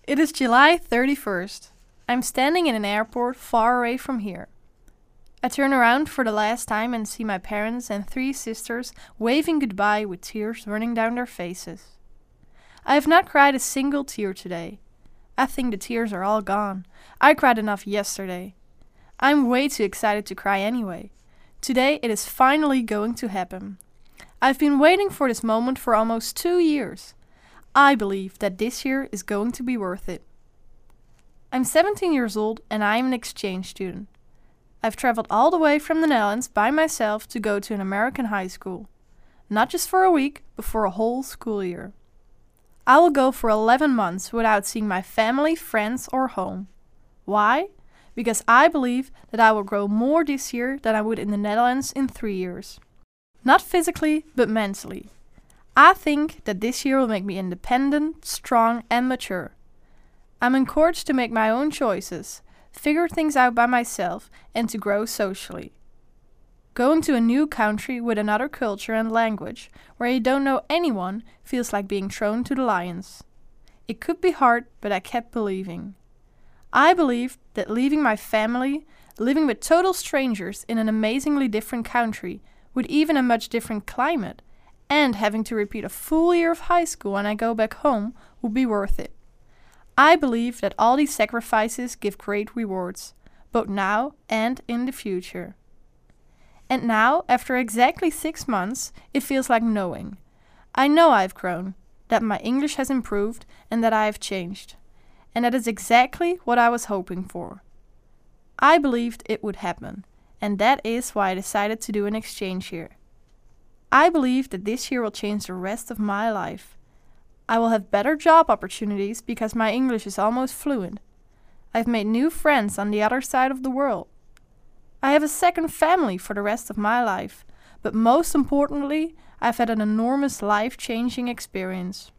It is July 31st. I'm standing in an airport far away from here. I turn around for the last time and see my parents and 3 sisters waving goodbye with tears running down their faces. I have not cried a single tear today. I think the tears are all gone. I cried enough yesterday. I'm way too excited to cry anyway. Today it is finally going to happen. I've been waiting for this moment for almost 2 years. I believe that this year is going to be worth it. I'm 17 years old and I am an exchange student. I've traveled all the way from the Netherlands by myself to go to an American high school. Not just for a week, but for a whole school year. I will go for 11 months without seeing my family, friends, or home. Why? Because I believe that I will grow more this year than I would in the Netherlands in 3 years. Not physically, but mentally. I think that this year will make me independent, strong, and mature. I'm encouraged to make my own choices, figure things out by myself, and to grow socially. Going to a new country with another culture and language, where you don't know anyone, feels like being thrown to the lions. It could be hard, but I kept believing. I believed that leaving my family, living with total strangers in an amazingly different country, with even a much different climate, and having to repeat a full year of high school when I go back home would be worth it. I believe that all these sacrifices give great rewards, both now and in the future. And now, after exactly 6 months, it feels like knowing. I know I've grown, that my English has improved, and that I have changed. And that is exactly what I was hoping for. I believed it would happen, and that is why I decided to do an exchange year. I believe that this year will change the rest of my life. I will have better job opportunities because my English is almost fluent. I've made new friends on the other side of the world. I have a second family for the rest of my life, but most importantly, I've had an enormous life-changing experience.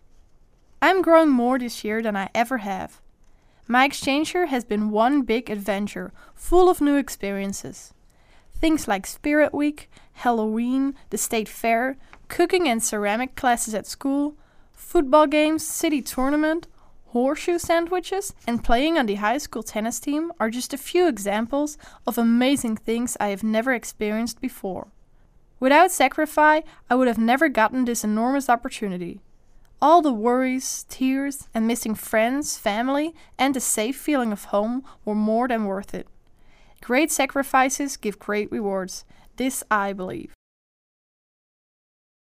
I'm growing more this year than I ever have. My exchange year has been one big adventure, full of new experiences. Things like Spirit Week, Halloween, the State Fair, cooking and ceramic classes at school, football games, city tournament, horseshoe sandwiches, and playing on the high school tennis team are just a few examples of amazing things I have never experienced before. Without Sacrify, I would have never gotten this enormous opportunity. All the worries, tears, and missing friends, family, and the safe feeling of home were more than worth it. Great sacrifices give great rewards. This I believe.